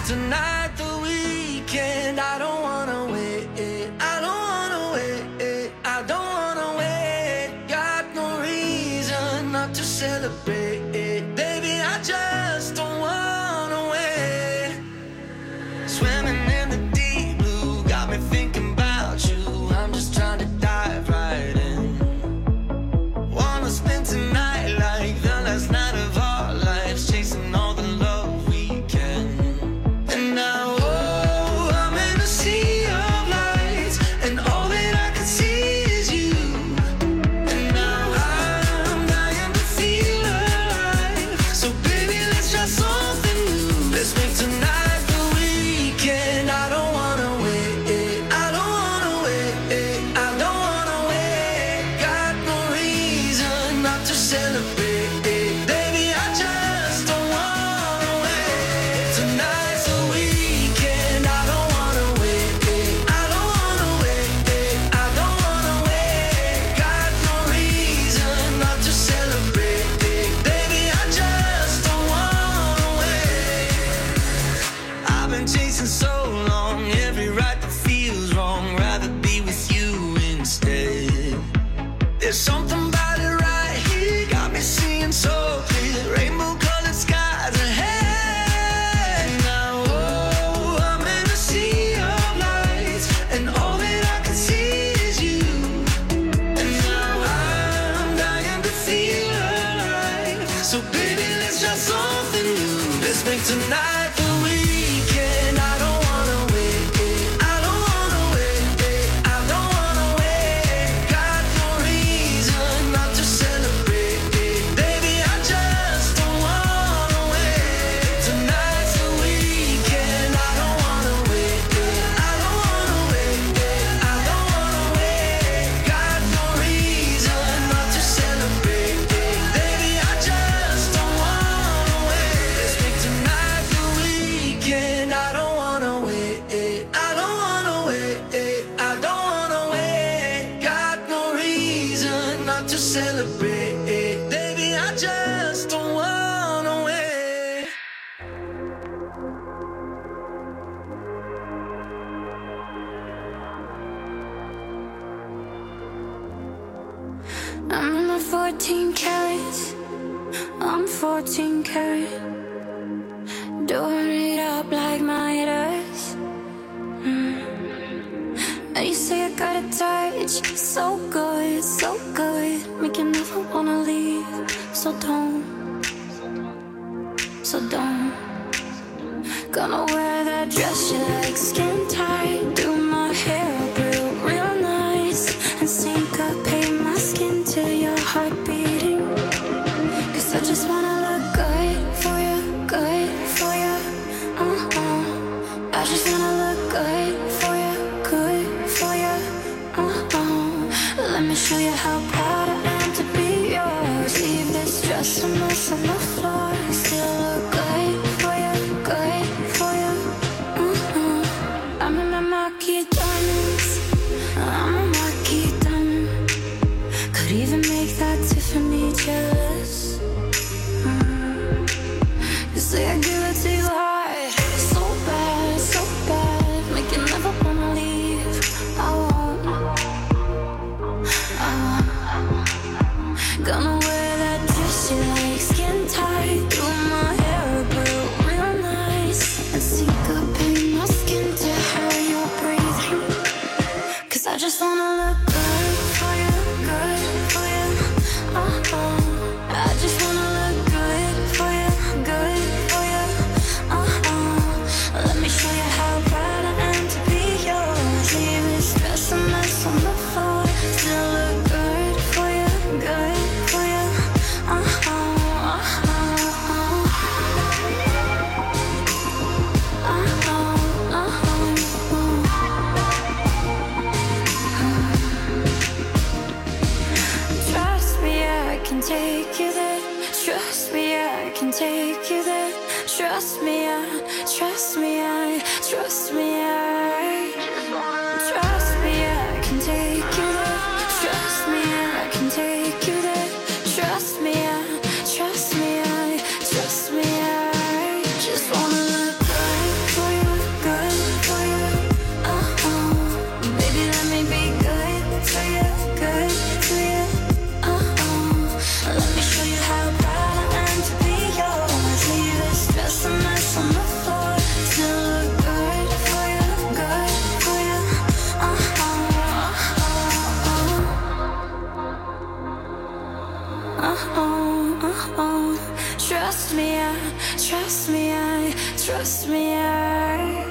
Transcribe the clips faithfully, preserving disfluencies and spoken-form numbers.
tonight the weekend. I don't wanna wait, I don't wanna wait, I don't wanna wait. Got no reason not to celebrate, baby, I just don't wanna wait. Swimming in the deep blue, got me thinking about you. I'm just trying to dive right in. Wanna spend tonight like the last night of our lives, chasing all the love we can. And now, oh, I'm in a sea of lights, and all that I can see is you. And now I'm dying to feel alive. So baby, let's try something new. Let's make tonight the weekend. I don't wanna wait, I don't wanna wait, I don't wanna wait. Got no reason not to celebrate, baby, I just don't wanna wait. Tonight's the weekend. I don't wanna wait, I don't wanna wait, I don't wanna wait. Got no reason not to celebrate, baby, I just don't wanna wait. I've been chasing so long, every right that feels wrong, rather be with you instead. There's something about it right here, got me seeing so clear, rainbow colored skies ahead. Now, oh, I'm in a sea of lights, and all that I can see is you. And now I'm dying to feel alive. So baby, let's try something new. Let's make tonight the weekend. I don't wanna wait, I don't wanna wait, I don't wanna wait. Got no reason not to celebrate, baby, I just don't wanna wait. Tonight's the weekend. I don't wanna wait, I don't wanna wait, I don't wanna wait. Got no reason not to celebrate, baby, I just don't wanna wait. Let's make tonight the weekend. I don't wanna wait, I don't wanna wait, I don't wanna wait. Got no reason not to celebrate, baby, I just don't wanna wait. I'm in my fourteen carats, I'm fourteen carat, doing it up like my haters. Mm. You say I got a touch, so good, so good, make you never wanna leave. So don't, so don't. Gonna wear that dress you like, skin tight, do my hair up real, real nice, and syncopate my skin to your heart beating. Cause I just wanna look good for you, good for you, uh-uh. I just wanna look good for you, good for you, uh-uh. Let me show you how proud I am to be yours. Leave this dress a mess on the floor, still look good for you, good for you, uh-uh. I'm in my marquee diamonds, I'm a marquee diamond. Could even make that Tiffany jealous. Mm. You say I give it to you hard, so bad, so bad, make you never wanna leave. I won't, I won't. Gonna wear that dress you like, skin tight, do my hair up real, real nice, and syncopate my skin to how you're breathing. Cause I just wanna look good for you, good for you, uh-uh. I just wanna look good for you, good for you, uh-uh. Let me show you how proud I am to be yours. Leave this dress a mess on the floor, still look good for you, good for you, uh-uh, uh-uh, uh-uh, uh-uh. Trust me, I can take you there. Trust me, I can take you there. Trust me, I, trust me, I, trust me, I. Trust me, I can take you there. Trust me, I can take you there. Trust me, I, trust me, I, trust me, I. Just wanna look good for trust me, I, trust me, I, trust me, I.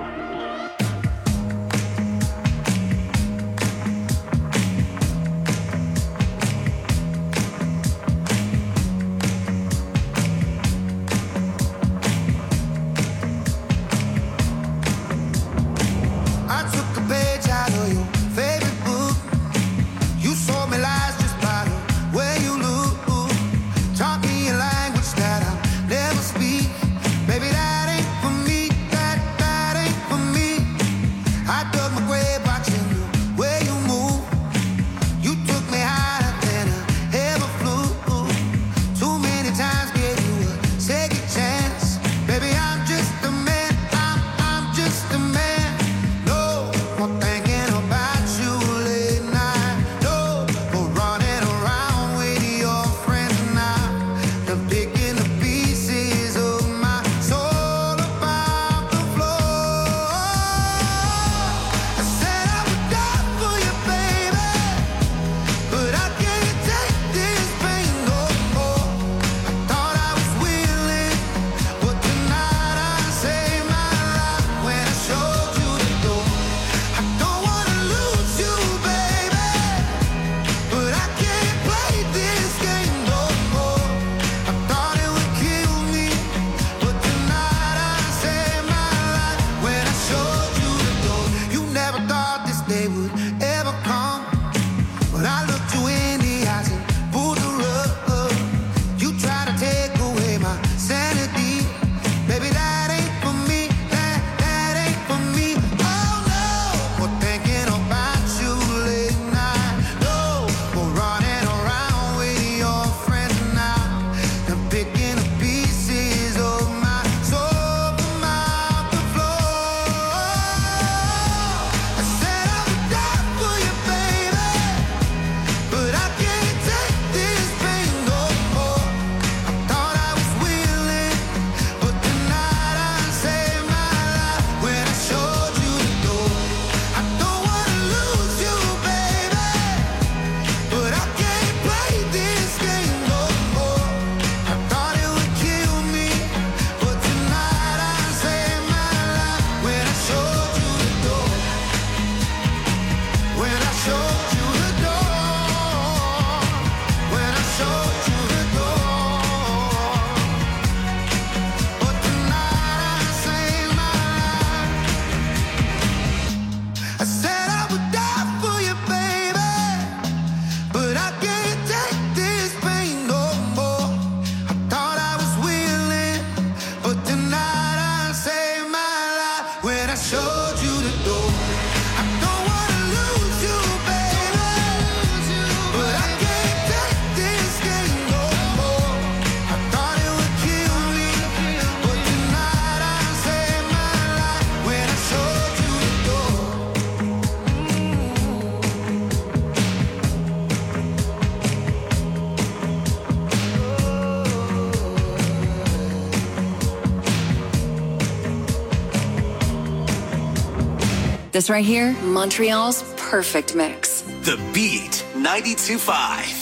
This right here, Montreal's perfect mix. The Beat ninety-two point five.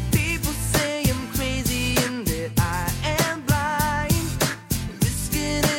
Risking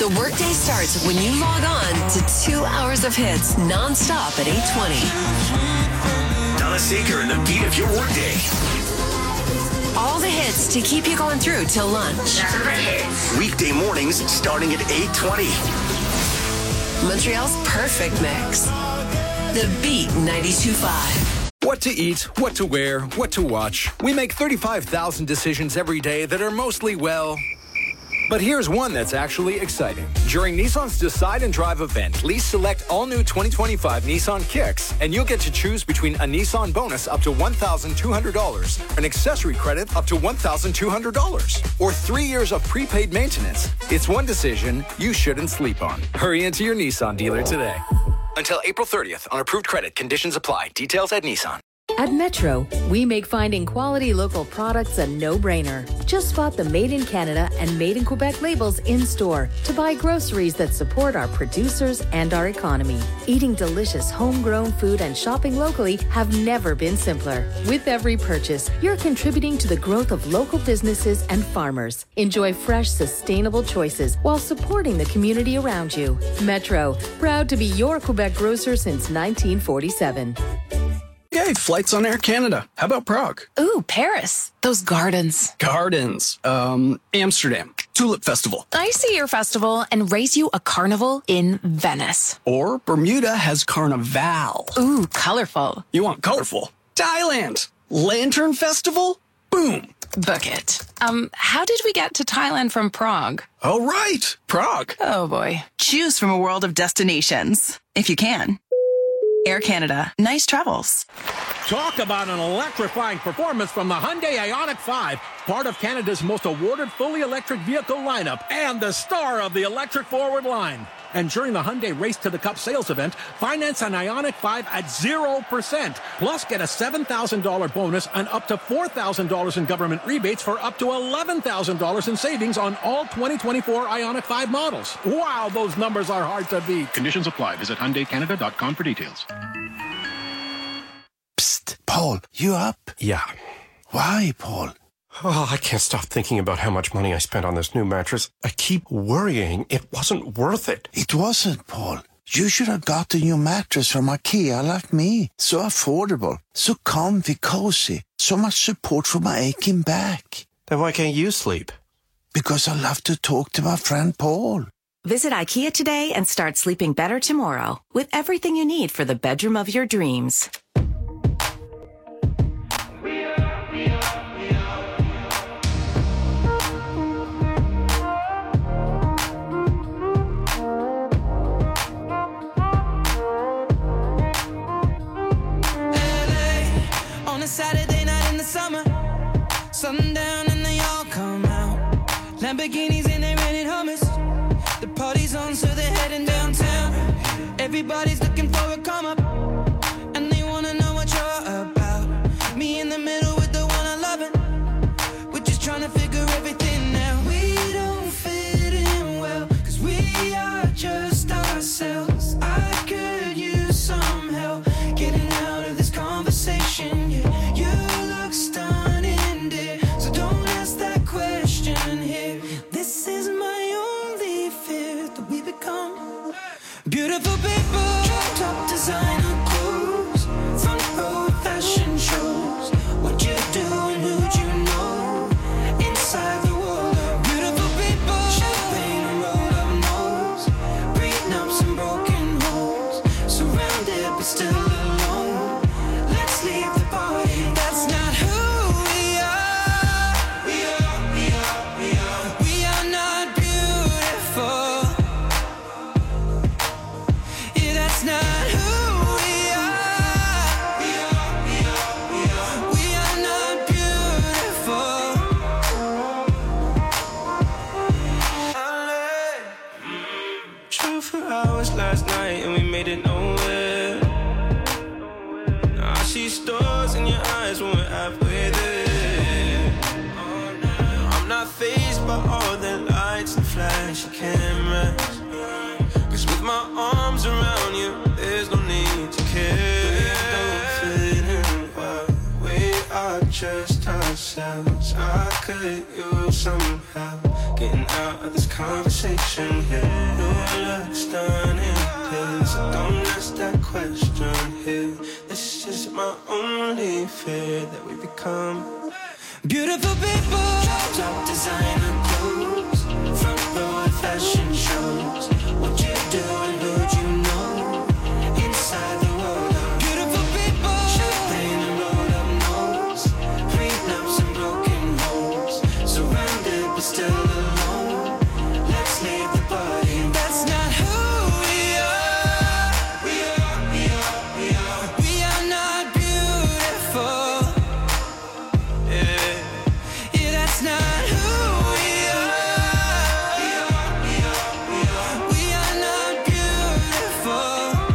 The workday starts when you log on to two hours of hits nonstop at eight twenty. Donna Saker and the beat of your workday. All the hits to keep you going through till lunch. Weekday mornings starting at eight twenty. Montreal's perfect mix. The Beat ninety-two point five. What to eat, what to wear, what to watch. We make thirty-five thousand decisions every day that are mostly, well... But here's one that's actually exciting. During Nissan's Decide and Drive event, lease select all new twenty twenty-five Nissan Kicks, and you'll get to choose between a Nissan bonus up to one thousand two hundred dollars, an accessory credit up to one thousand two hundred dollars, or three years of prepaid maintenance. It's one decision you shouldn't sleep on. Hurry into your Nissan dealer today. Until April thirtieth on approved credit. Conditions apply. Details at Nissan. At Metro, we make finding quality local products a no-brainer. Just spot the Made in Canada and Made in Quebec labels in-store to buy groceries that support our producers and our economy. Eating delicious homegrown food and shopping locally have never been simpler. With every purchase, you're contributing to the growth of local businesses and farmers. Enjoy fresh, sustainable choices while supporting the community around you. Metro, proud to be your Quebec grocer since nineteen forty-seven. Yay, flights on Air Canada. How about Prague? Ooh, Paris. Those gardens. Gardens. Um, Amsterdam. Tulip Festival. I see your festival and race you a carnival in Venice. Or Bermuda has Carnival. Ooh, colorful. You want colorful? Thailand. Lantern Festival? Boom. Book it. Um, how did we get to Thailand from Prague? Oh, right. Prague. Oh, boy. Choose from a world of destinations, if you can. Air Canada. Nice travels. Talk about an electrifying performance from the Hyundai Ioniq five, part of Canada's most awarded fully electric vehicle lineup and the star of the electric forward line. And during the Hyundai Race to the Cup sales event, finance an Ioniq five at zero percent. Plus, get a seven thousand dollars bonus and up to four thousand dollars in government rebates for up to eleven thousand dollars in savings on all twenty twenty-four Ioniq five models. Wow, those numbers are hard to beat. Conditions apply. Visit Hyundai Canada dot com for details. Psst, Paul, you up? Yeah. Why, Paul? Oh, I can't stop thinking about how much money I spent on this new mattress. I keep worrying it wasn't worth it. It wasn't, Paul. You should have got a new mattress from IKEA like me. So affordable, so comfy, cozy, so much support for my aching back. Then why can't you sleep? Because I love to talk to my friend Paul. Visit IKEA today and start sleeping better tomorrow with everything you need for the bedroom of your dreams. Saturday night in the summer, sundown and they all come out. Lamborghinis and they rented hummus. The party's on, so they're heading downtown. Everybody's looking for a come up, and they wanna know what you're about. Me in the middle with the one I love it. We're just trying to figure everything out. We don't fit in well, cause we are just ourselves. I could use some help getting out of this conversation, yeah. Stunning, dear, so don't ask that question here. This is my only fear, that we become beautiful people. Drop top designer clothes, front row fashion shows. What you do and who'd you know? Inside the world of beautiful people. Champagne and rolled up nose, prenups and broken homes. Surrounded but still alone. Let's leave the party. That's not who we are. We are, we are, we are. We are not beautiful. Yeah, that's not who we are. We are, we are, we are. We are not beautiful. Drove for hours last night and we made it nowhere. Now I see stars in your eyes when we're halfway there. Oh, no. I'm not fazed by all the lights and flashy cameras. Cause with my arms around you, there's no need to care. Don't fit in well. We are just ourselves. I could could use some help getting out of this conversation here. Your looks done in here, so don't ask that question here. This is my only fear, that we become beautiful people. Top designer clothes, front row at fashion shows. What you do and who'd you know? Inside the world of beautiful people. Champagne and rolled up nose, prenups and broken homes. Surrounded but still alone. Let's leave the party. That's not who we are. We are, we are, we are. We are not beautiful. Yeah, yeah, that's not who we are. We are, we are, we are. We are not beautiful.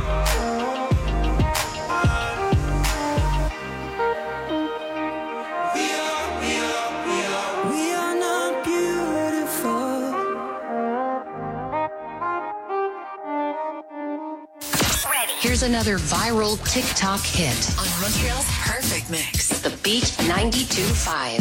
We are, we are, we are. We are not beautiful. Here's another viral TikTok hit on Montreal's Perfect Mix. The Beat ninety-two point five.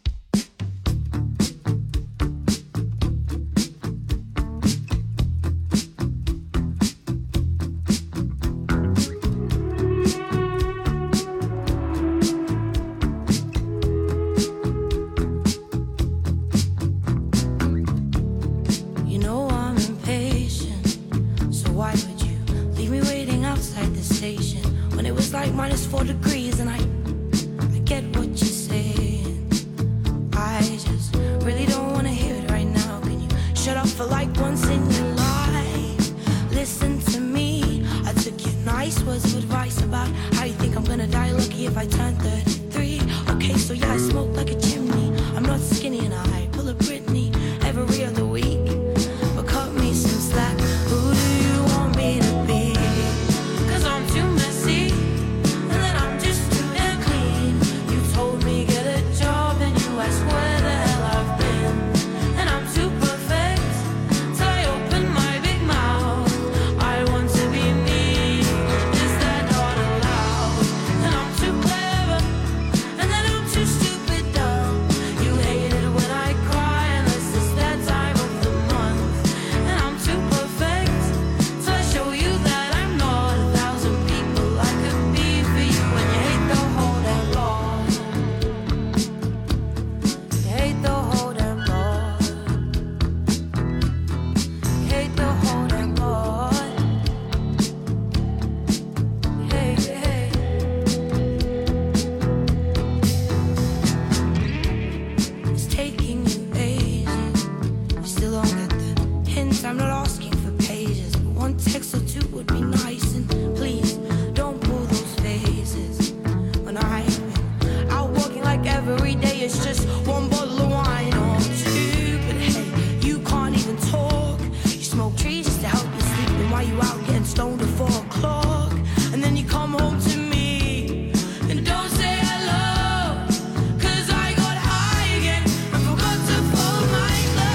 You know I'm impatient, so why would you leave me waiting outside the station when it was like minus four degrees? And I, I get what you're saying. I just really don't want to hear it right now. Can you shut up for like once in your life? Listen to me. I took your nice words of advice about how you think I'm gonna die lucky if I turn thirty-three. Okay, so yeah, I smoke like a chimney. I'm not skinny and I pull a Britney every other week. But cut me some slack. Who do you want me to be? Cause I'm too messy, and then I'm just too damn clean. You told me get a job and you asked where the hell I've been. And I'm too perfect, till I open my big mouth. I want to be me, is that not allowed? And I'm too clever, and then I'm too stupid dumb. You hate it when I cry unless it's that time of the month. And I'm too perfect, so I show you that I'm not a thousand people I could be for you. And you hate the whole damn lot. You hate the whole damn lot. You hate the whole damn lot. Hey, hey. It's taking you ages. You still don't get the hints. I'm not asking for pages, but one text or two would be nice. And please don't pull those faces. When I've been out walking like every day, it's just one bottle of wine or two. But hey, you can't even talk. You smoke trees just to help you sleep. And while you out getting stoned at four o'clock, and then you come home to me and don't say hello. Cause I got high again and forgot to fold my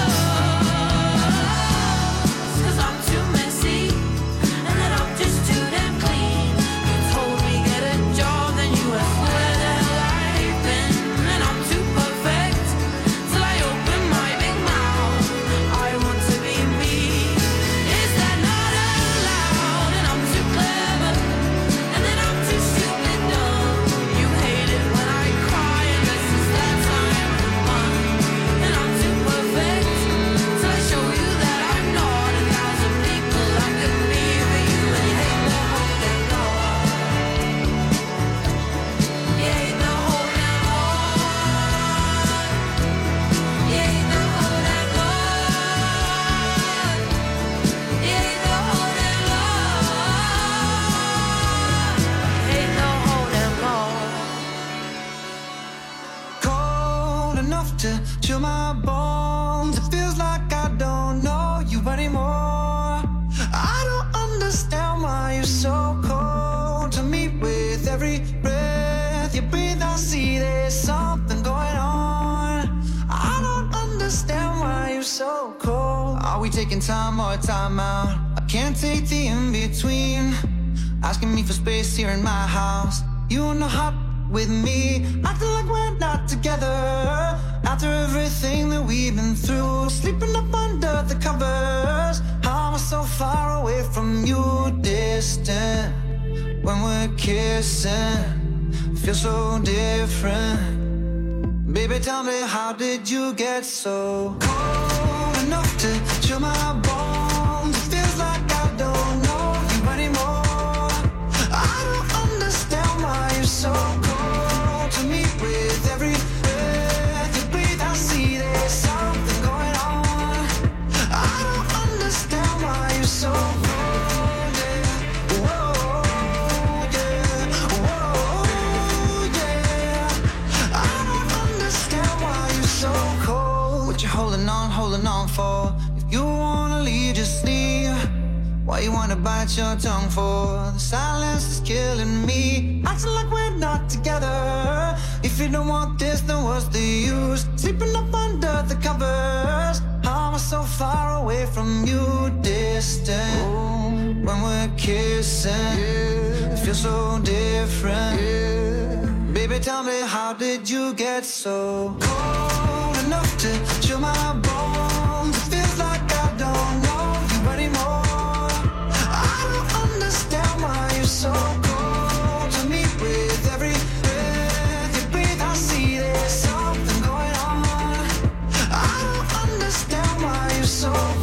clothes. Cause I'm too messy, and then I'm just too damn clean. You told me get a job, then you asked where the hell I've been. And I'm too perfect, till I open my big mouth. I want to be me, is that not allowed? And I'm too clever, and then I'm too stupid dumb. You hate it when I cry unless it's that time of the month. And I'm too perfect, till I show you that I'm not a thousand people I could be for you. And you hate the whole damn lot. You hate the whole damn lot. You hate the whole damn lot. You hate the whole damn lot. You hate the whole damn lot. Cold enough to chill my bones. It feels like I don't know you anymore. I don't understand why you're so cold to me. With every breath you breathe, I see there's something going on. I don't understand why you're so cold. Are we taking time or time out? I can't take the in-between. Asking me for space here in my house. You wanna hop with me, acting like we're not together. After everything that we've been through, sleeping up under the covers, I'm so far away from you, distant. When we're kissing, feel so different. Baby, tell me, how did you get so cold enough to chill my bones? It feels like I don't know you anymore. I don't understand why you're so cold to me. With every breath you breathe, I see there's something going on. I don't understand why you're so cold. Holding on, holding on for. If you wanna leave, just leave. Why you wanna bite your tongue for? The silence is killing me. Acting like we're not together. If you don't want this, then what's the use? Sleeping up under the covers. I'm so far away from you, distant. When we're kissing, yeah. It feels so different, yeah. Baby, tell me, how did you get so cold enough to chill my bones? It feels like I don't know you anymore. I don't understand why you're so cold to me. With every breath you breathe, I see there's something going on. I don't understand why you're so cold.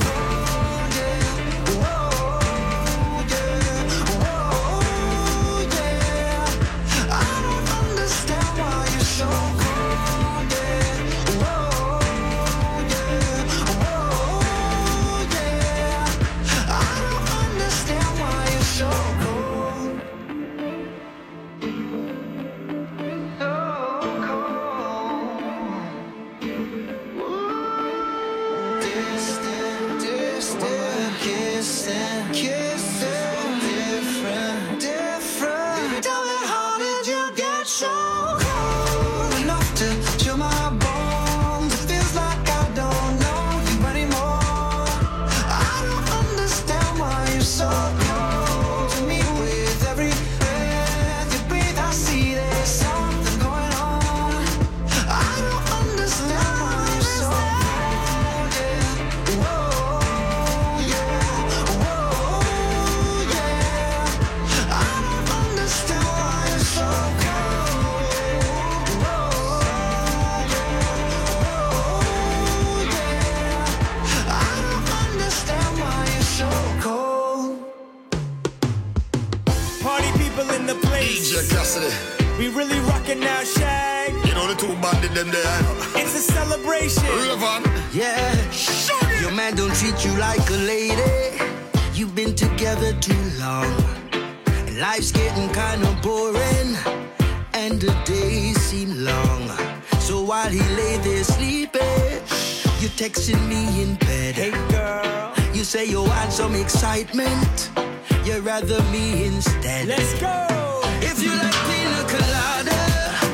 We really rockin' now, Shag. You know the two bandit them there. It's a celebration. Raven. Yeah. Your man don't treat you like a lady. You've been together too long, and life's getting kind of boring, and the days seem long. So while he lay there sleeping, you texting me in bed. Hey girl, you say you want some excitement. You'd rather me instead. Let's go. If you like pina colada,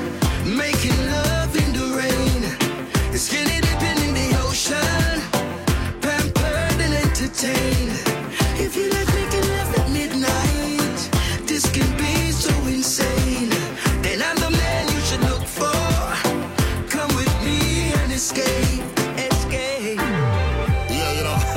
making love in the rain, skinny dipping in the ocean, pampered and entertained. If you like making love at midnight, this can be so insane. Then I'm the man you should look for. Come with me and escape, escape. Yeah, you know,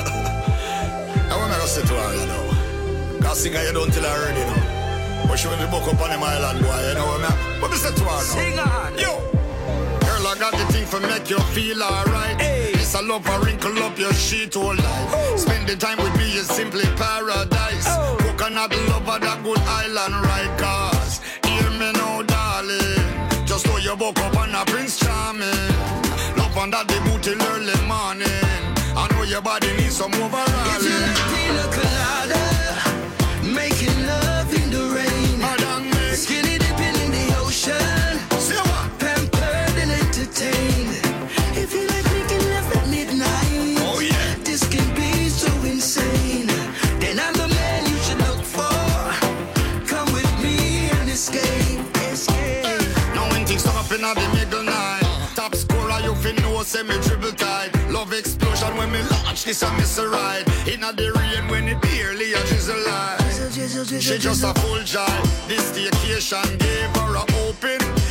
I wanna go sit to her, you know. Cause singer you don't tell her already, you know. But she went to book up on them island, boy, you know what I mean? But me say to her now. Sing on. Yo. Girl, I got the thing for make you feel alright. Hey. It's a love, I wrinkle up your sheet all life. Oh. Spending time with me is simply paradise. Oh. Coconut lover, that good island ride. Cause, hear me now, darling. Just know you woke up on a Prince Charming. Love under the boot till early morning. I know your body needs some overall. If you like pina colada, making love in the rain, skinny dipping in the ocean, pampered and entertained. If you like making love at midnight, oh yeah, this can be so insane. Then I'm the man you should look for. Come with me and escape, escape. Hey. Now when things come up in the middle night, top scorer you fin know say me dribble tight. Love explosion when me launch this a miss a ride. Inna the rain when it barely a drizzle light. She just a full jive. This vacation gave her a open.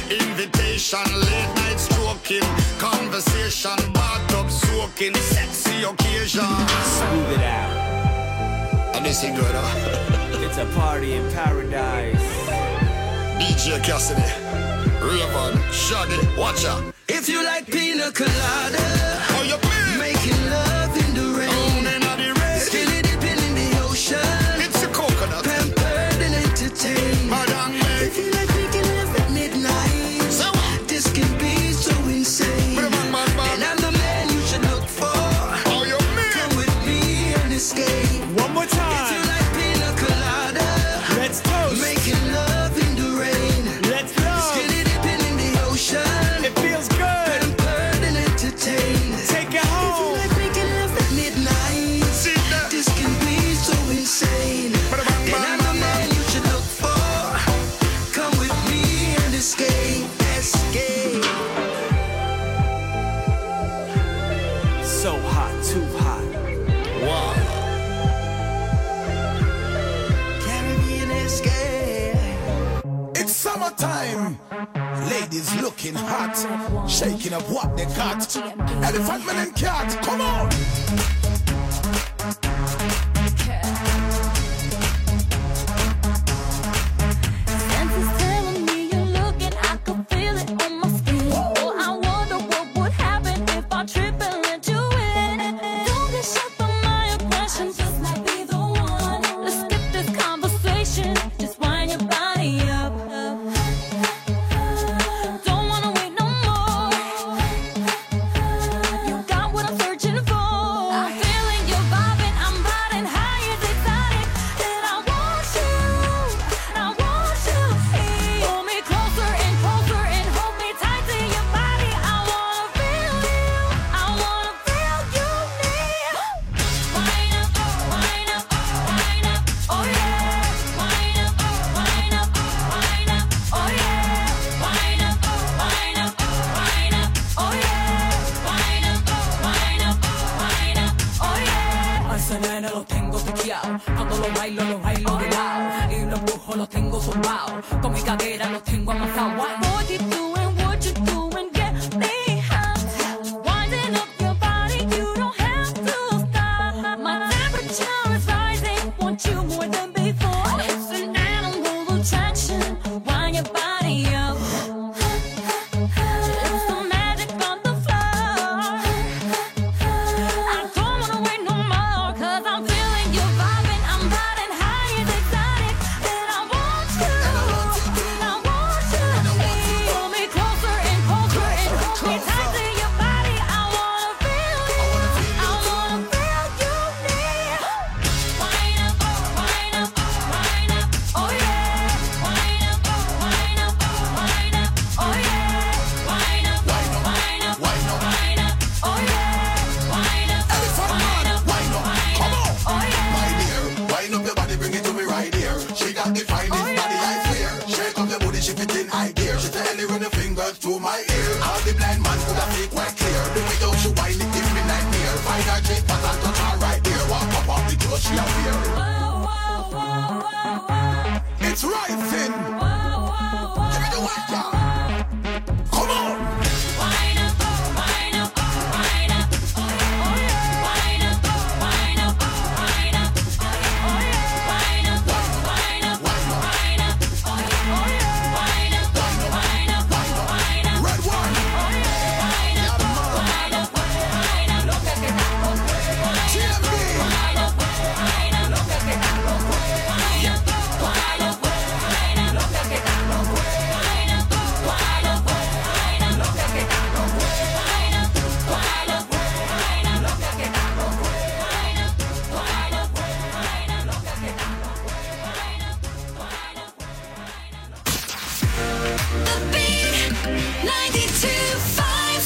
Invitation, late night stroking, conversation, bathtub soaking, sexy occasion. Smooth it out. And this ain't good, huh? It's a party in paradise. D J Cassidy, Raven, Shaggy, watch out. If you like pina colada, oh, you mean? Making love in the rain, oh, in the rain. Skinny dipping in the ocean, it's a coconut, pampered and entertained. Madam, if you like making love at midnight, so this can be so insane. Man, man, man. And I'm the man you should look for. Oh, you mean? Come with me and escape. One more time. If you like pina colada, let's toast. Making love in the rain, let's love. Skinny dipping in the ocean, it feels good. Pampered and entertained. Take it home. If you like making love at midnight, this can be so insane. And I'm the man you should look for. Come with me and escape, escape. So hot, too hot. Wow. Caribbean escape. It's summertime. Ladies looking hot, shaking up what they got. Elephant man and cat, come on. Senses telling me you're looking, I can feel it on my skin. Oh, I wonder what would happen if I trip and let you in. Don't get shocked by my aggression, just might be the one. Let's skip this conversation, just wind your body up. Don't wanna wait no more. You got what I'm searching for. I'm feeling you vibing, I'm riding high as exotic. Then I want you, I want you. Pull me closer and closer and hold me tight to your body. I wanna feel you, I wanna feel you need. Wind up, wind up, wind up, oh yeah. Wind up, wind up, wind up, oh yeah. Wind up, wind up, wind up, oh yeah. Wind up, wind up, wind up, oh yeah. A ese nene lo tengo tequeado. Cuando lo bailo, lo bailo de lado. Y los brujos los tengo zumbados. Con mi cadera los tengo amasados. Boy, keep doing what you doing, get me hot. Winding up your body, you don't have to stop. My temperature is rising, want you more than before. It's an animal attraction, wind your body up. It's the magic on the floor. I don't wanna wait no more, cause I'm feeling you vibing. I'm riding high as exotic. Then I want you, I want you. Pull me closer and closer and hold me tight to your body. I wanna feel you, I wanna feel you need. Wind up, wind up, wind up, oh yeah. Wind up, wind up, wind up, oh yeah. Wind up, wind up, wind up, wind up, oh yeah. Wind up, wind up, wind up, Come on. oh yeah. My dear, wind up your body, bring it to me right here. She got the finest body, I swear. Shake up your booty, she fit in high gear. She tell you run your fingers to my ear. All the blind man could have fake quite clear. The way how she wind it, give me nightmare. Find her cheek, but I'll touch her right there. Walk up off the door, she up here. It's rising. Give me the white, y'all. Come on. Wind up, wind up, wind up, oh yeah. Wind up, wind up, wind up, oh yeah. Wind up, wind up, wind up, oh yeah. Wind up, wind up, wind up, Red one. oh yeah. Wind up, wind up, wind up, lo que quedamos. G M B. Wind up, wind up, lo que quedamos. Wind up, wind up, wind up, lo que quedamos. Wind up, wind up, wind up, lo que quedamos. Wind up, wind up, wind up, lo que quedamos. Wind up, wind up, wind up, lo que quedamos. Wind up, wind up, wind up. The Beat ninety-two point five.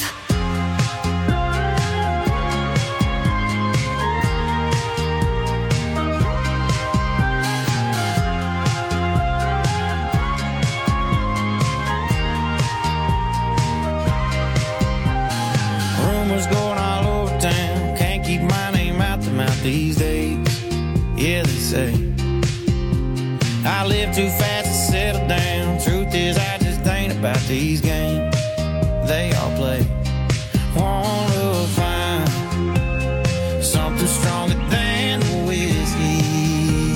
Rumors going all over town. Can't keep my name out the mouth these days. Yeah, they say I live too fast to settle down. Truth is, I just ain't about these games they all play. Wanna find something stronger than the whiskey.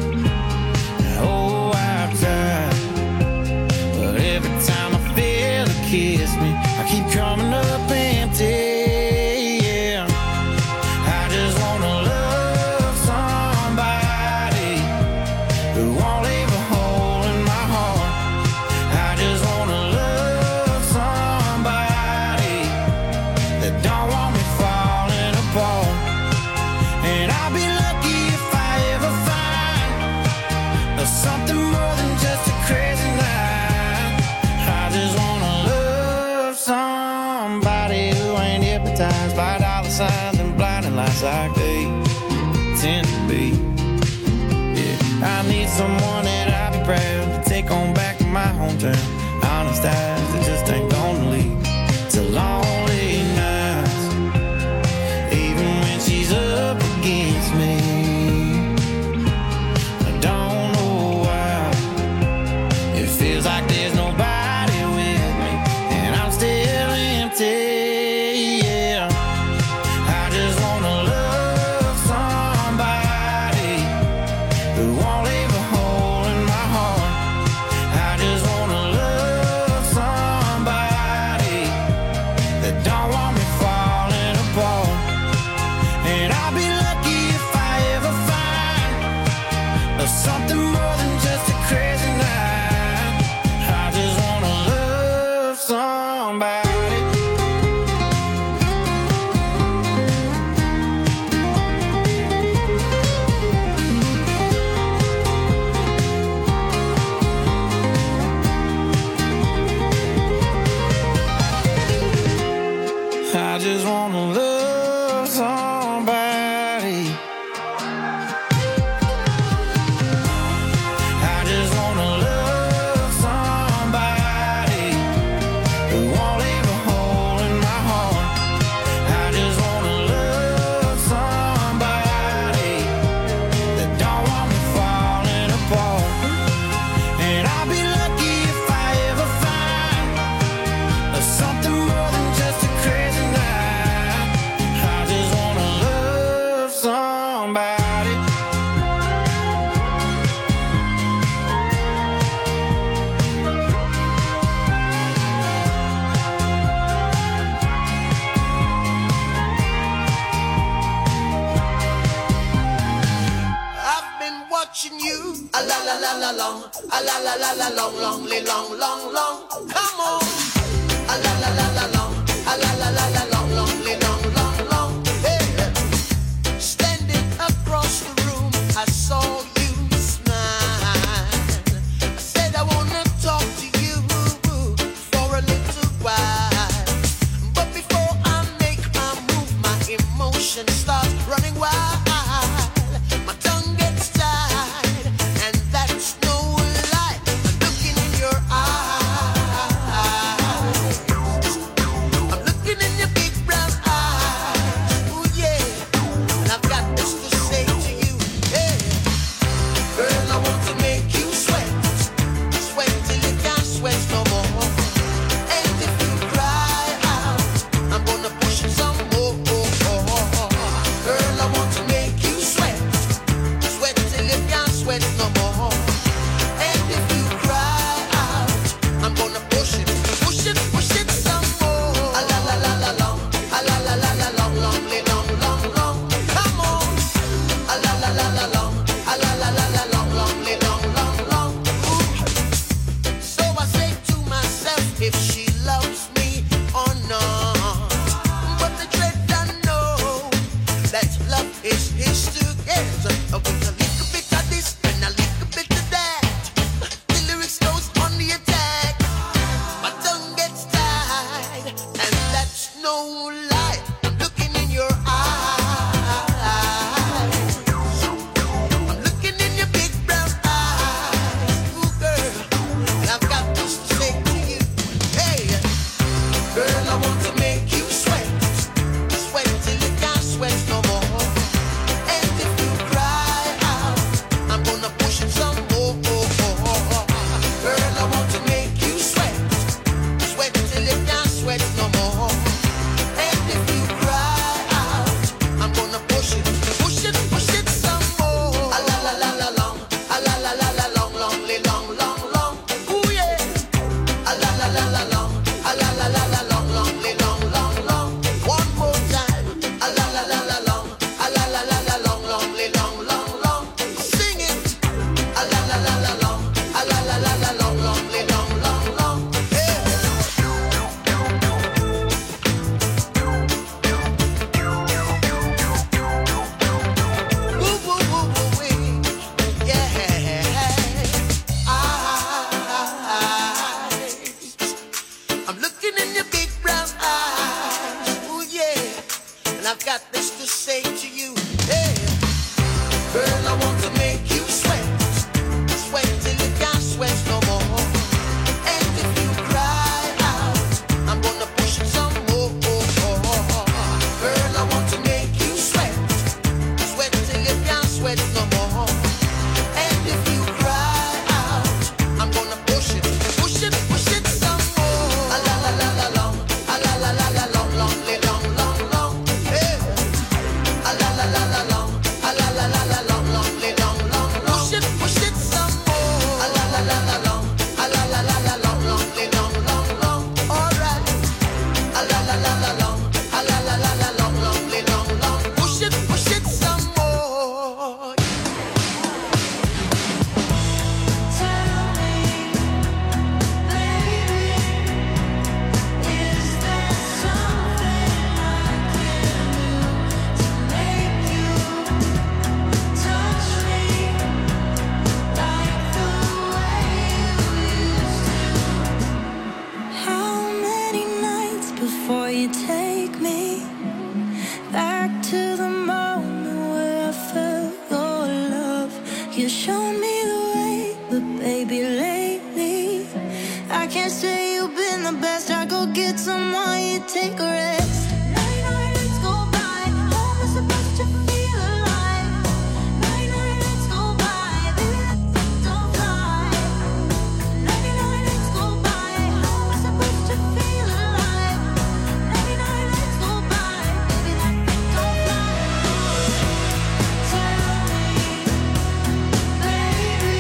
Oh, I've tried, but every time I feel it kiss me, I keep coming up empty. Yeah, I just wanna love somebody who won't leave a hole in my heart. I just wanna love somebody that don't want me falling apart. And I'll be lucky if I ever find something more than just a crazy night. I just wanna love somebody who ain't hypnotized by dollar signs and blinding lights like they tend to be. Yeah, I need someone that I'll be proud to take on back to my hometown. Honest eyes that just ain't gonna leave to lonely nights, even when she's up against me. I don't know why it feels like there's nobody with me, and I'm still empty. Yeah, I just wanna love somebody who won't leave a hole in my heart. I just wanna love somebody that don't want me falling apart. And I'll be lucky if I ever find something more than just a crazy night. I just wanna love somebody. I just wanna love somebody. I just wanna love somebody who won't leave a hole in my heart. I just wanna love somebody that don't want me falling apart. And I'll be lucky if I ever find something more than just a crazy night. I just wanna love somebody. I've been watching you a la la la la long, a la la la la long, long, long, long, long. Come on, a la la la la long, a la la la la long, long, long, long, long. Hey, standing across the room, I saw you smile. I said I wanna talk to you for a little while, but before I make my move, my emotions start running wild. My tongue gets tied, and that's no lie. I'm looking in your eyes. I'm looking in your big brown eyes. Ooh, yeah. And I've got this to say to you. Hey, girl, I want to make you sweat. Sweat till you can't sweat no more. And if you cry out, I'm gonna push it some more. Girl, I want to make And I've got this to say to you, hey, girl, I want to make you sweat, sweat till you can't sweat no more. And if you cry out, I'm gonna push it some more. Girl, I want to make you sweat, sweat till you can't sweat no more. And if you cry out, I'm gonna push it, push it, push it some more. A la la la la long, a la la la la long, long, long, long, long, hey. A la la la la long, a la la la la long, long, long, long, push it, push it some more. A la la la la long, a la la la la long, long, long, long, long. All right. A la la la la long, a la la la la long, long, long, long. Push it, push it some more. Tell me, baby, is there something I can do to make you touch me like the way you used to? How many nights before you take me back to the moment where I felt your love? You showed me the way, but baby, lately I can't say you've been the best. I go get someone, you take a rest. Night, night, let's go by. How am I supposed to feel alive? Night, night, let's go by. Baby, that don't fly. Night, night, let's go by. How am I supposed to feel alive? Night, night, let's go by. Baby, that don't fly. Tell me, baby,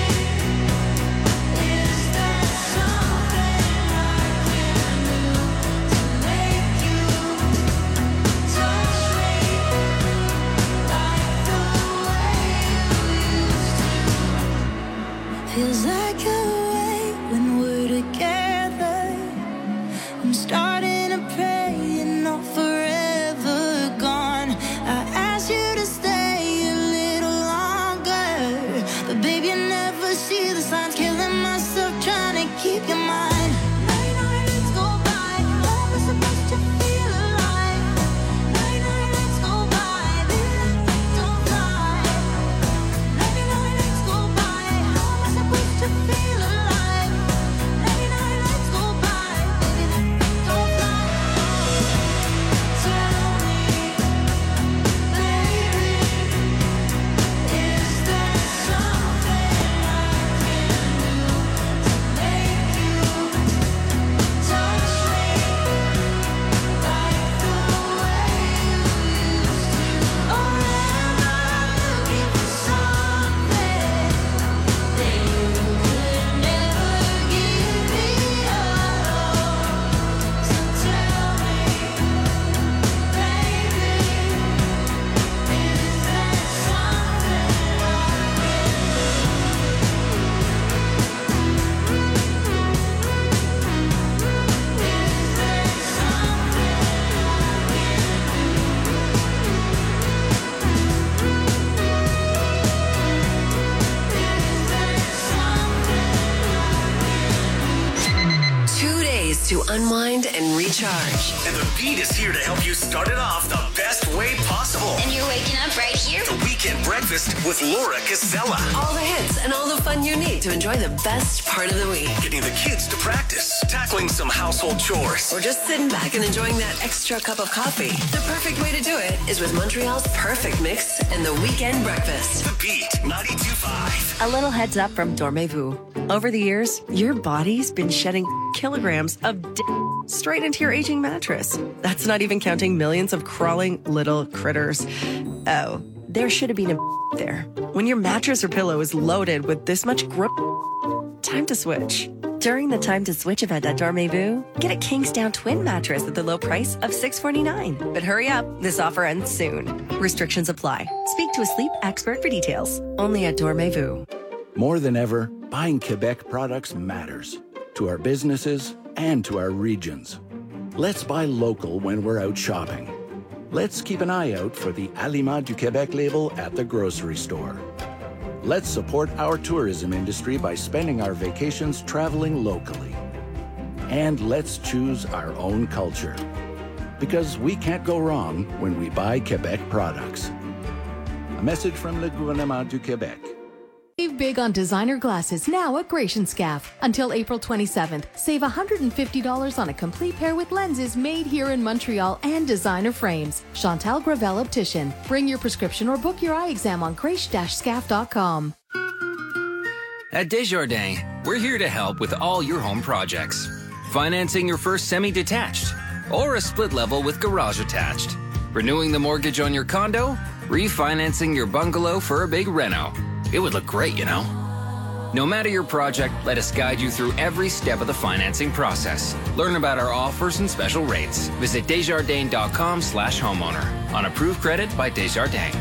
is there something I can do to make you touch me like the way you used to? Feels like a way when we're together. I'm starting to pray you're not forever gone. I asked you to stay a little longer, but baby, you never see the signs. Killing myself trying to keep your mind. Night, night, let's go by. How am I supposed to feel alive? Night, night, let's go by. Baby, that don't fly. Night, night, let's go by. How am I supposed to feel alive? Night, night, let's go by. Baby, that don't fly. Tell me, baby, is there something I can do to make you touch me like the way you used to? Or am I looking for something that you could never give me at all? So tell me, baby, is there something I can Two days to unwind and recharge. And the beat is here to help you start it off the best way possible. And you're waking up right here. The Weekend Breakfast with Laura Casella. All the hits and all the fun you need to enjoy the best part of the week. Getting the kids to practice, tackling some household chores. Or just sitting back and enjoying that extra cup of coffee. The perfect way to do it is with Montreal's Perfect Mix and the Weekend Breakfast. The Beat ninety-two point five. A little heads up from Dormez-vous. Over the years, your body's been shedding kilograms of d- straight into your aging mattress. That's not even counting millions of crawling little critters. Oh, there should have been a there. When your mattress or pillow is loaded with this much grip, time to switch. During the Time to Switch event at Dormez-vous, get a Kingsdown twin mattress at the low price of six hundred forty-nine dollars. But hurry up, this offer ends soon. Restrictions apply. Speak to a sleep expert for details. Only at Dormez-vous. More than ever, buying Quebec products matters to our businesses and to our regions. Let's buy local when we're out shopping. Let's keep an eye out for the Aliments du Québec label at the grocery store. Let's support our tourism industry by spending our vacations traveling locally. And let's choose our own culture. because we can't go wrong when we buy Quebec products. A message from le gouvernement du Québec. Save big on designer glasses now at Gratianscaf. Until April twenty-seventh, save one hundred fifty dollars on a complete pair with lenses made here in Montreal and designer frames. Chantal Gravel Optician. Bring your prescription or book your eye exam on grace dash scaf dot com. At Desjardins, we're here to help with all your home projects. Financing your first semi-detached or a split level with garage attached. Renewing the mortgage on your condo, refinancing your bungalow for a big reno. It would look great, you know. No matter your project, let us guide you through every step of the financing process. Learn about our offers and special rates. Visit Desjardins.com slash homeowner. On approved credit by Desjardins.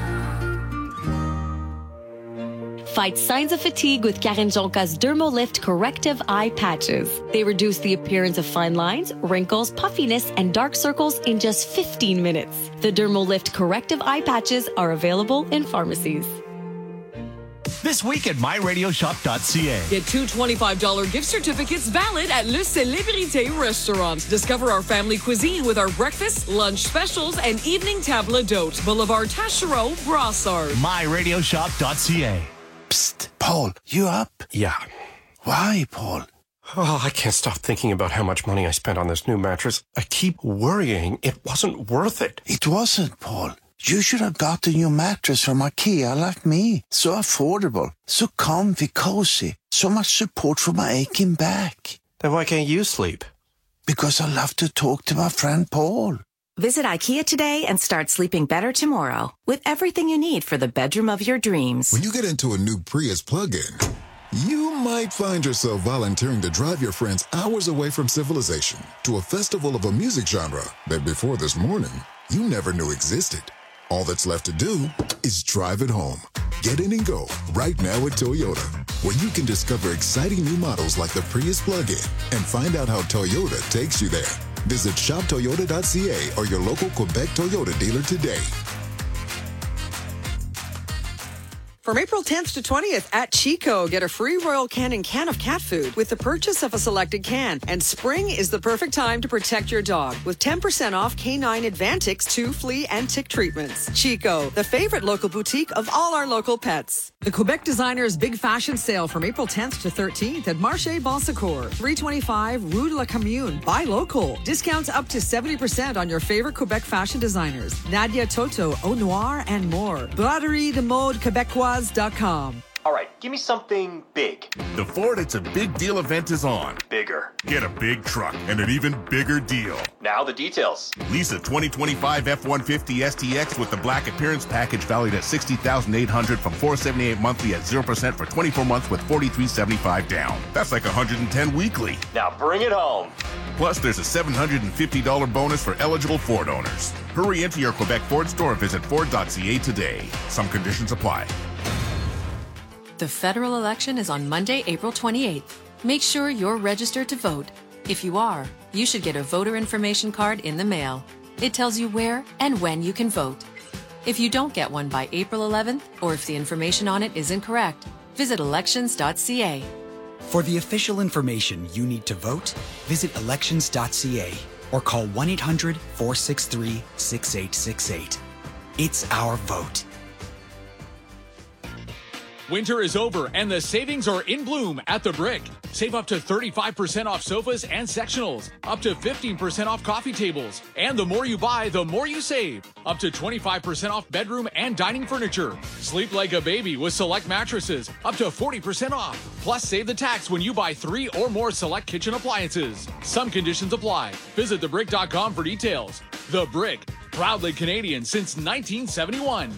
Fight signs of fatigue with Karen Jonca's Dermolift Corrective Eye Patches. They reduce the appearance of fine lines, wrinkles, puffiness, and dark circles in just fifteen minutes. The Dermolift Corrective Eye Patches are available in pharmacies. This week at my radio shop dot c a. Get two twenty-five dollars gift certificates valid at Le Célébrité Restaurant. Discover our family cuisine with our breakfast, lunch specials, and evening table d'hôte. Boulevard Taschereau, Brossard. my radio shop dot c a. Psst, Paul, you up? Yeah. Why, Paul? Oh, I can't stop thinking about how much money I spent on this new mattress. I keep worrying it wasn't worth it. It wasn't, Paul. You should have gotten your mattress from IKEA like me. So affordable, so comfy, cozy, so much support for my aching back. Then why can't you sleep? Because I love to talk to my friend Paul. Visit IKEA today and start sleeping better tomorrow with everything you need for the bedroom of your dreams. When you get into a new Prius plug-in, you might find yourself volunteering to drive your friends hours away from civilization to a festival of a music genre that before this morning, you never knew existed. All that's left to do is drive it home. Get in and go right now at Toyota, where you can discover exciting new models like the Prius plug-in and find out how Toyota takes you there. Visit shop toyota dot c a or your local Quebec Toyota dealer today. From April tenth to twentieth at Chico, get a free Royal Canin can of cat food with the purchase of a selected can. And spring is the perfect time to protect your dog with ten percent off Canine Advantix two flea and tick treatments. Chico, the favorite local boutique of all our local pets. The Quebec Designers Big Fashion Sale from April tenth to thirteenth at Marché Bon Secours, three twenty-five Rue de la Commune. Buy local. Discounts up to seventy percent on your favorite Quebec fashion designers. Nadia Toto, Au Noir, and more. Braderie de Mode Québécoise dot com. All right, give me something big. The Ford It's a Big Deal event is on. Bigger. Get a big truck and an even bigger deal. Now the details. Lease a twenty twenty-five F one fifty S T X with the Black Appearance Package valued at sixty thousand eight hundred dollars from four hundred seventy-eight dollars monthly at zero percent for twenty-four months with forty-three seventy-five down. That's like one hundred ten weekly. Now bring it home. Plus, there's a seven hundred fifty dollars bonus for eligible Ford owners. Hurry into your Quebec Ford store. Visit ford dot c a today. Some conditions apply. The federal election is on Monday, April twenty-eighth. Make sure you're registered to vote. If you are, you should get a voter information card in the mail. It tells you where and when you can vote. If you don't get one by April eleventh, or if the information on it is incorrect, visit elections dot c a. For the official information you need to vote, visit elections dot c a or call one eight hundred, four six three, six eight six eight. It's our vote. Winter is over and the savings are in bloom at The Brick. Save up to thirty-five percent off sofas and sectionals, up to fifteen percent off coffee tables. And the more you buy, the more you save. Up to twenty-five percent off bedroom and dining furniture. Sleep like a baby with select mattresses, up to forty percent off. Plus, save the tax when you buy three or more select kitchen appliances. Some conditions apply. Visit the brick dot com for details. The Brick, proudly Canadian since nineteen seventy-one.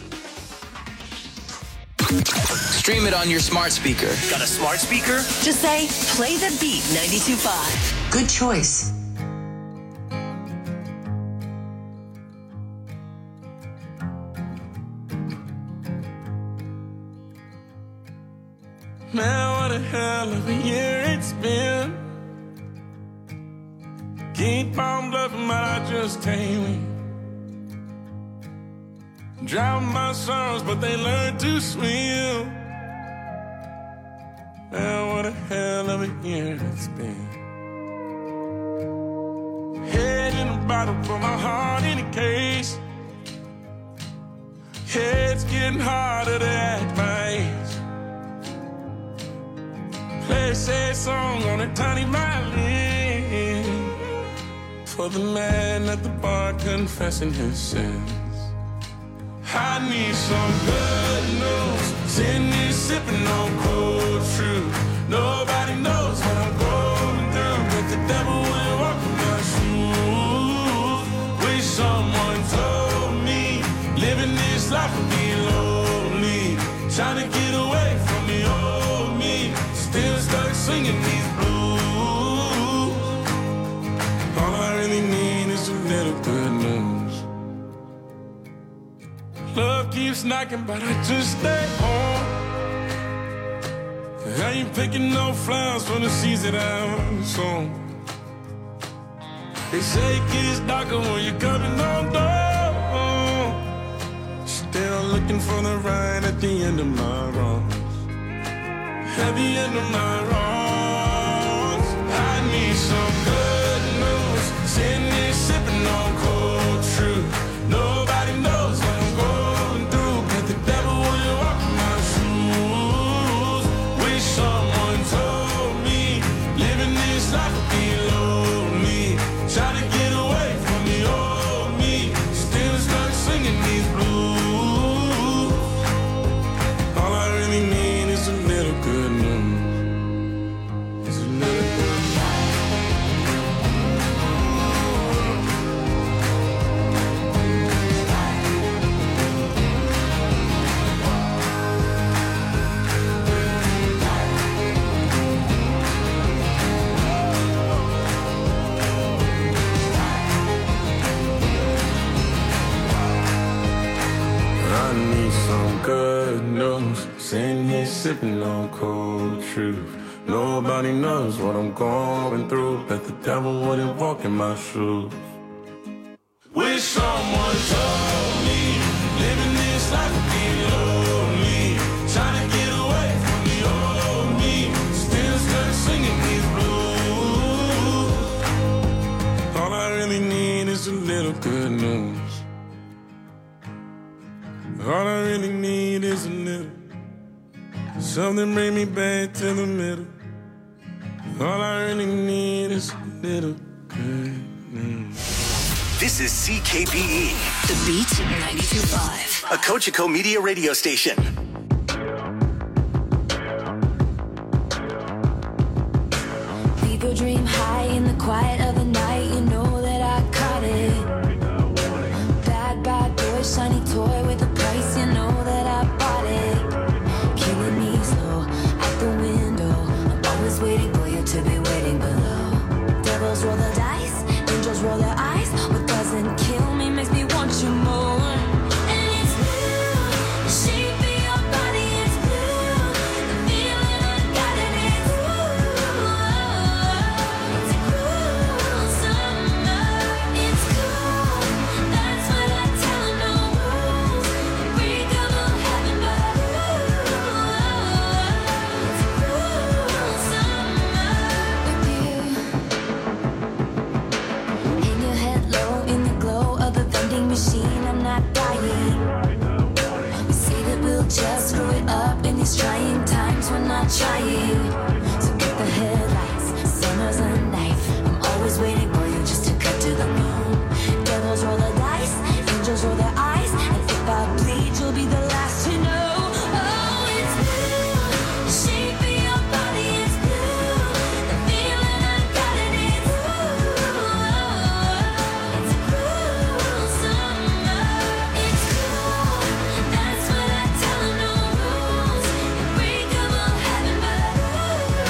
Stream it on your smart speaker. Got a smart speaker? Just say, play the beat ninety-two point five. Good choice. Man, what a hell of a year it's been. Keep on bluffing, but I just can't win. Drown my sorrows, but they learn to swim. Man, what a hell of a year it's been. Head in a bottle, put my heart in a case. It's getting harder to act my age. Play a sad song on a tiny violin for the man at the bar confessing his sins. I need some good news. Sitting here sipping on cold truth. Nobody knows what I'm going through, but the devil will walk in my shoes. Wish someone told me living this life would be lonely. Trying to get away from the old me. Still stuck singing these blues. All I really need is a little good news. Love keeps knocking, but I just stay home. I ain't picking no flowers for the seeds that I'm sown. They say it gets darker when you're coming on door. Still looking for the right at the end of my wrongs. At the end of my wrongs, I need some good news. Sitting here sipping on cold truth. Nobody knows what I'm going through, but the devil will walk in my shoes. Wish someone told me living this life would be lonely. Try to get away from the old me. Still stuck singing these blues. All I really need is a little good news. It's a little good I need some good news. Sitting here sipping on cold truth. Nobody knows what I'm going through, but the devil wouldn't walk in my shoes. Wish someone told me living this life would be lonely. Trying to get away from the old me. Still stuck singing these blues. All I really need is a little good news. All I really need is a little. Something bring me back to the middle. All I really need is a little good news. This is C K P E. The Beat ninety-two point five. A Cogeco Media radio station. People dream high in the quiet of the night. You know that I caught it. Bad, bad boy, shiny toy with a price. You know that I bought it. Killing me slow at the window. I'm always waiting for you to be waiting below. Devils roll the dice, angels roll their eyes. What doesn't kill me makes me want you more. And it's blue, the shape of your body is blue. The feeling I got it is blue. It's a cruel summer. It's cool, that's what I tell them. No rules, unbreakable heaven, but it's a cruel summer with you. Hang your head low in the glow of the vending machine. I'm not dying. We say that we'll just screw it up in these trying times. We're not trying. So get the headlights. Summer's a knife. I'm always waiting for you just to cut to the moon. Devils roll the dice, angels roll their eyes, and if I bleed, you'll be the last to know. Oh, it's blue. The shape of your body is blue. The feeling I got it is blue. It's a cruel summer. It's cool. That's what I tell them. No rules. Unbreakable heaven, but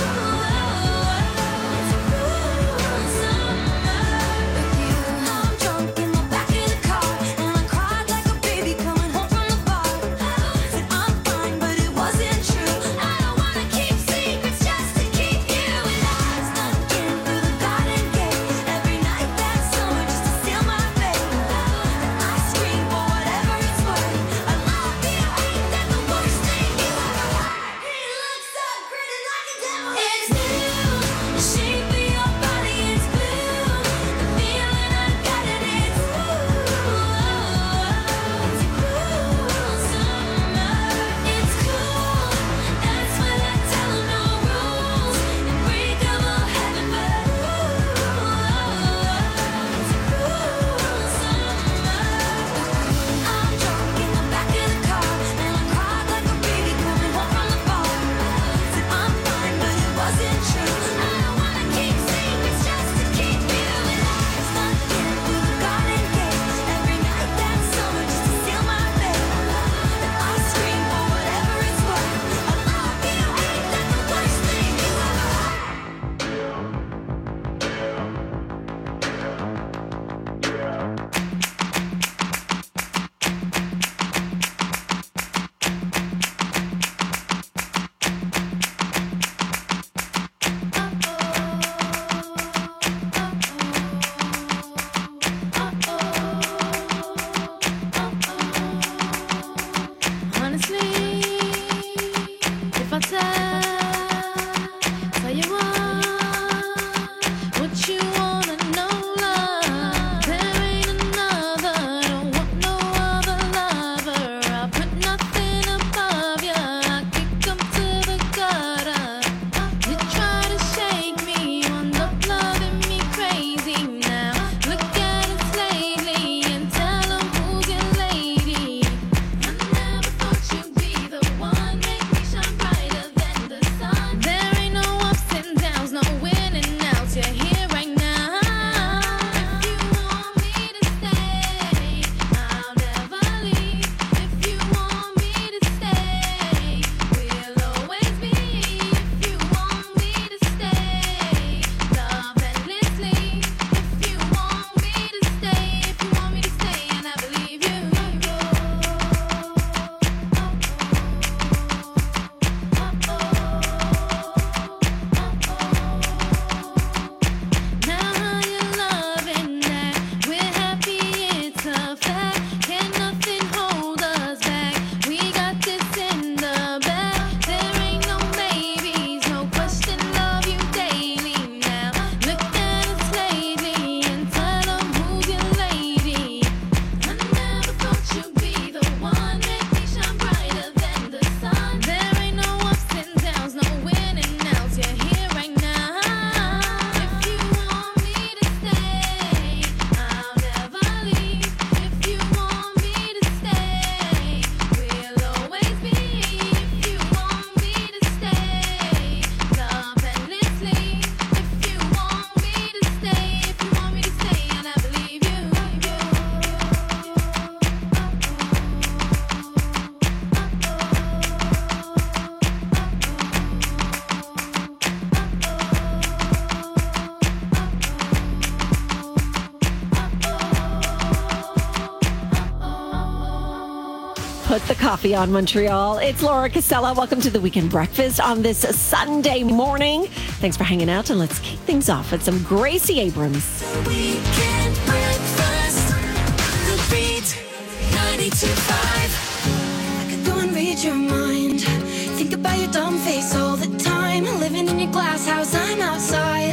Put the coffee on, Montreal. It's Laura Casella. Welcome to the Weekend Breakfast on this Sunday morning. Thanks for hanging out, and let's kick things off with some Gracie Abrams. The Weekend Breakfast, the Beat ninety-two point five. I could go and read your mind. Think about your dumb face all the time. Living in your glass house, I'm outside.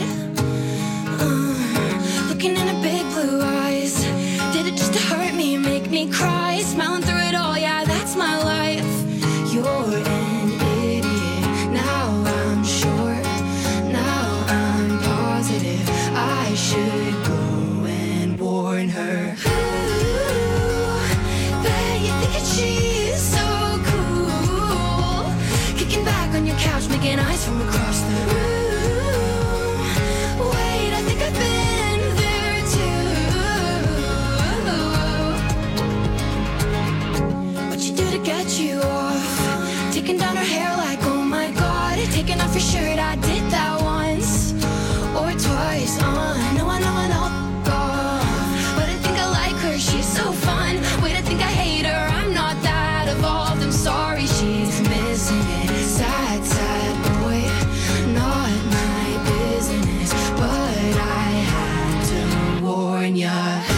Uh, looking in her big blue eyes. Did it just to hurt me, make me cry? Smiling through it all, yeah, that's my life. You're an idiot. Now I'm sure. Now I'm positive. I should go and warn her. Ooh, bet you think that she's so cool. Kicking back on your couch, making eyes from across the room. Wait, I think I've been there too. What you do to get you off? Taking down her hair like, oh my god. Taking off your shirt, I did that once or twice. Uh, no, I know I know off. But I think I like her, she's so fun. Wait, I think I hate her, I'm not that evolved. I'm sorry, she's missing it. Sad, sad boy, not my business. But I had to warn ya.